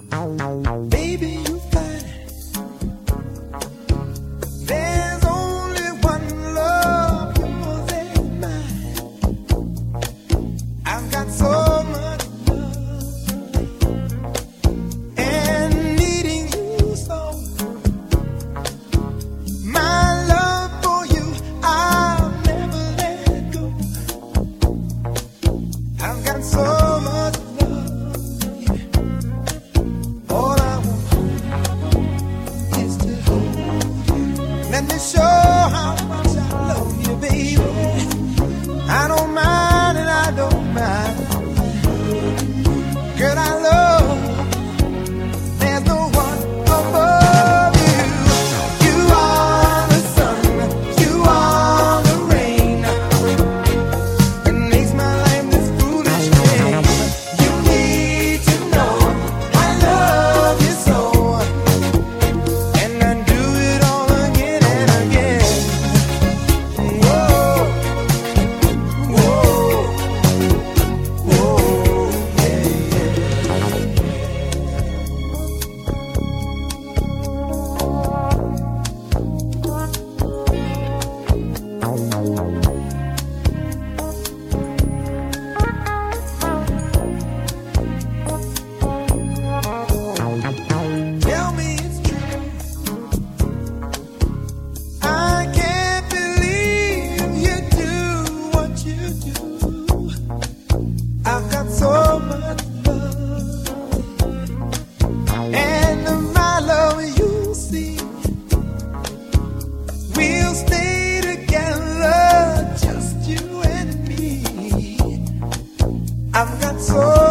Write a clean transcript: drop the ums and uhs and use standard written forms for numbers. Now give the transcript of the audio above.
Baby, you find there's only one love, yours and mine. I've got so much love and needing you so. My love for you, I'll never let go. I've got so much love. All I want is to hold you. Let me show how much I love you, baby. I don't mind and I don't mind. Girl, I love. There's no one above you. You are the sun, you are the rain. It makes my life this foolish game. You need to know I love you so, and I do it all again and again. Whoa, whoa, whoa, yeah, tell me it's true. I can't believe you do what you do. I've got so much love, and my love you see, we'll stay together, just you and me. I've got so